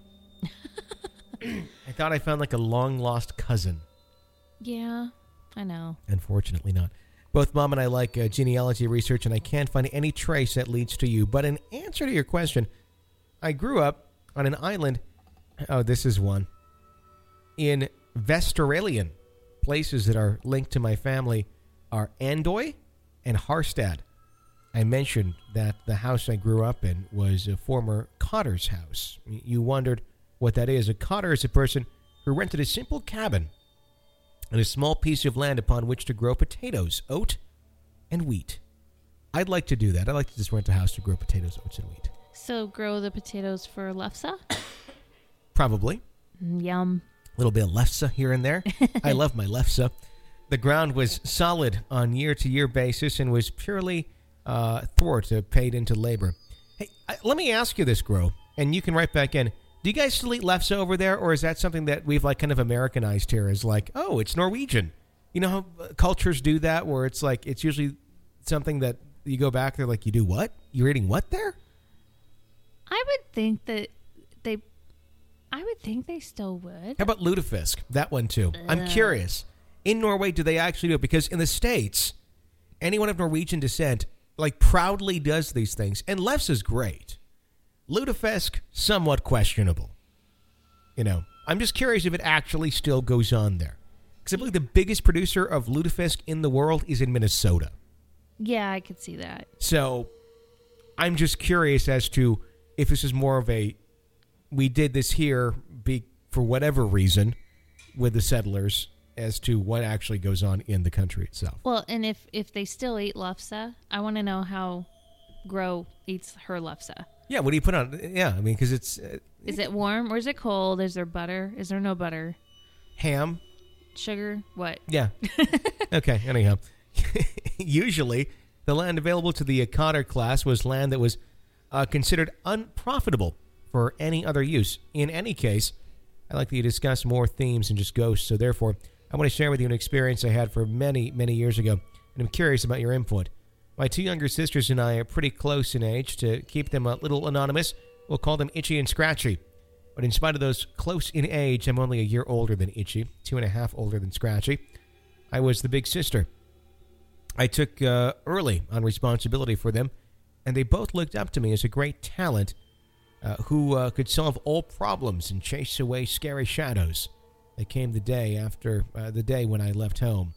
I thought I found like a long-lost cousin. Yeah, I know. Unfortunately not. Both Mom and I like genealogy research, and I can't find any trace that leads to you. But in answer to your question, I grew up on an island. Oh, this is one. In Vesteralien. Places that are linked to my family are Andoy and Harstad. I mentioned that the house I grew up in was a former cotter's house. You wondered what that is. A cotter is a person who rented a simple cabin and a small piece of land upon which to grow potatoes, oat, and wheat. I'd like to do that. I'd like to just rent a house to grow potatoes, oats, and wheat. So grow the potatoes for lefse? Probably. Yum. A little bit of lefse here and there. I love my lefse. The ground was solid on year-to-year basis and was purely thwart paid into labor. Hey, let me ask you this, Gro, and you can write back in. Do you guys still eat lefse over there, or is that something that we've like kind of Americanized here as like, oh, it's Norwegian? You know how cultures do that, where it's like it's usually something that you go back, they're like, you do what? You're eating what there? I would think they still would. How about lutefisk? That one too. I'm curious. In Norway, do they actually do it? Because in the States, anyone of Norwegian descent like proudly does these things, and lefse is great. Lutefisk, somewhat questionable. I'm just curious if it actually still goes on there. Because I believe the biggest producer of lutefisk in the world is in Minnesota. Yeah, I could see that. So I'm just curious as to if this is more of a, we did this here for whatever reason with the settlers, as to what actually goes on in the country itself. Well, and if they still eat lefse, I want to know how Gro eats her lefse. Yeah, what do you put on? Yeah, I mean, because it's... is it warm or is it cold? Is there butter? Is there no butter? Ham. Sugar? What? Yeah. Okay, anyhow. Usually, the land available to the cotter class was land that was considered unprofitable for any other use. In any case, I'd like that you discuss more themes than just ghosts, so therefore, I want to share with you an experience I had for many, many years ago, and I'm curious about your input. My two younger sisters and I are pretty close in age. To keep them a little anonymous, we'll call them Itchy and Scratchy. But in spite of those close in age, I'm only a year older than Itchy, 2.5 older than Scratchy. I was the big sister. I took early on responsibility for them, and they both looked up to me as a great talent who could solve all problems and chase away scary shadows. That came the day after the day when I left home.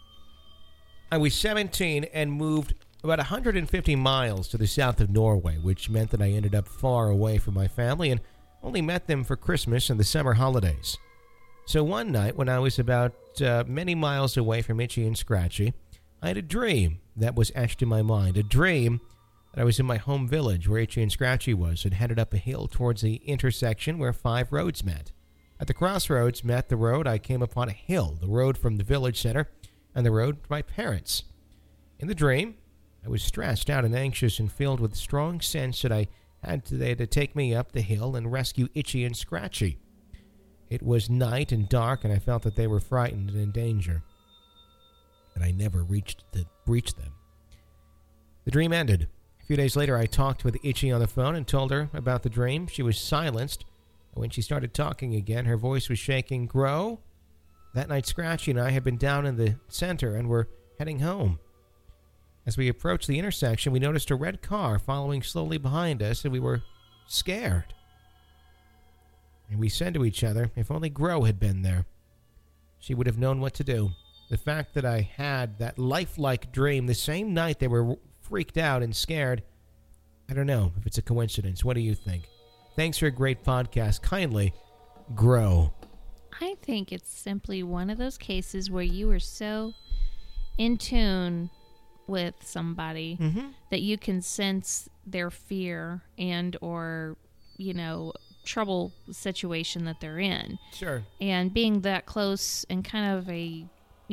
I was 17 and moved about 150 miles to the south of Norway, which meant that I ended up far away from my family and only met them for Christmas and the summer holidays. So one night, when I was about many miles away from Itchy and Scratchy, I had a dream that was etched in my mind. A dream that I was in my home village where Itchy and Scratchy was and headed up a hill towards the intersection where 5 roads met. At the crossroads met the road, I came upon a hill, the road from the village center and the road to my parents. In the dream, I was stressed out and anxious and filled with a strong sense that they had to take me up the hill and rescue Itchy and Scratchy. It was night and dark, and I felt that they were frightened and in danger. And I never reached to breach them. The dream ended. A few days later, I talked with Itchy on the phone and told her about the dream. She was silenced. And when she started talking again, her voice was shaking. Grow? That night, Scratchy and I had been down in the center and were heading home. As we approached the intersection, we noticed a red car following slowly behind us, and we were scared. And we said to each other, if only Grow had been there, she would have known what to do. The fact that I had that lifelike dream the same night they were freaked out and scared, I don't know if it's a coincidence. What do you think? Thanks for a great podcast. Kindly, Grow. I think it's simply one of those cases where you are so in tune with somebody that you can sense their fear and or, trouble situation that they're in. Sure. And being that close and kind of a,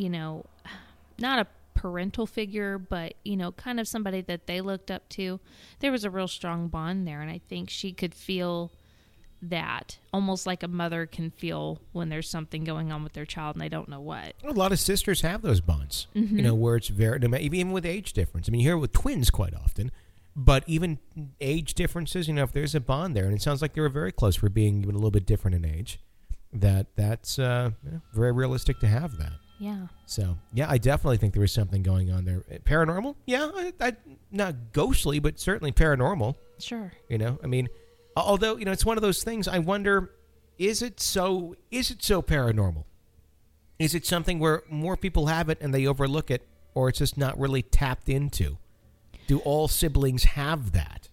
not a parental figure, but, kind of somebody that they looked up to, there was a real strong bond there. And I think she could feel that, almost like a mother can feel when there's something going on with their child and they don't know what. A lot of sisters have those bonds, where it's very, even with age difference. I mean, you hear it with twins quite often, but even age differences, if there's a bond there, and it sounds like they were very close for being even a little bit different in age, that's very realistic to have that. Yeah. So, yeah, I definitely think there was something going on there. Paranormal? Yeah, not ghostly, but certainly paranormal. Sure. Although, it's one of those things, I wonder, is it so paranormal? Is it something where more people have it and they overlook it, or it's just not really tapped into? Do all siblings have that?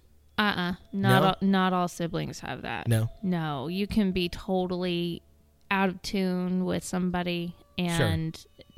Not all siblings have that. No? No, you can be totally out of tune with somebody and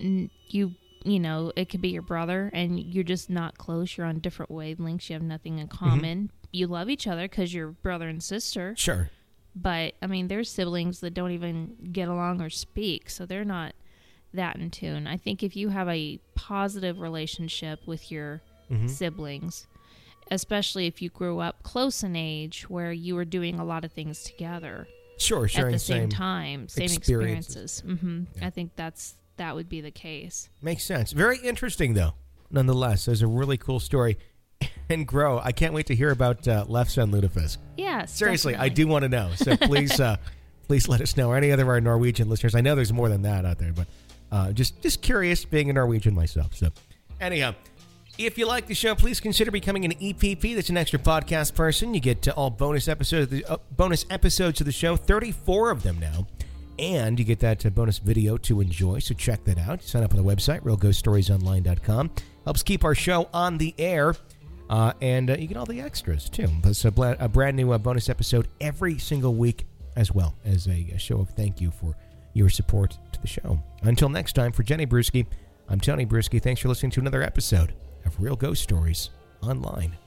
it could be your brother and you're just not close. You're on different wavelengths. You have nothing in common. You love each other because you're brother and sister. Sure. But, there's siblings that don't even get along or speak, so they're not that in tune. I think if you have a positive relationship with your siblings, especially if you grew up close in age where you were doing a lot of things together. Sure, sharing at the same time, same experiences. Yeah. I think that would be the case. Makes sense. Very interesting, though, nonetheless. There's a really cool story. And Grow, I can't wait to hear about Left Son Lutefisk. Yeah, seriously, definitely. I do want to know. So please let us know. Or any other of our Norwegian listeners. I know there's more than that out there, but just curious, being a Norwegian myself. So anyhow, if you like the show, please consider becoming an EPP. That's an extra podcast person. You get all bonus episodes of the show, 34 of them now. And you get that bonus video to enjoy, so check that out. Sign up on the website, realghoststoriesonline.com. Helps keep our show on the air. And you get all the extras, too. There's a brand new bonus episode every single week, as well as a show of thank you for your support to the show. Until next time, for Jenny Brewski, I'm Tony Brewski. Thanks for listening to another episode of Real Ghost Stories Online.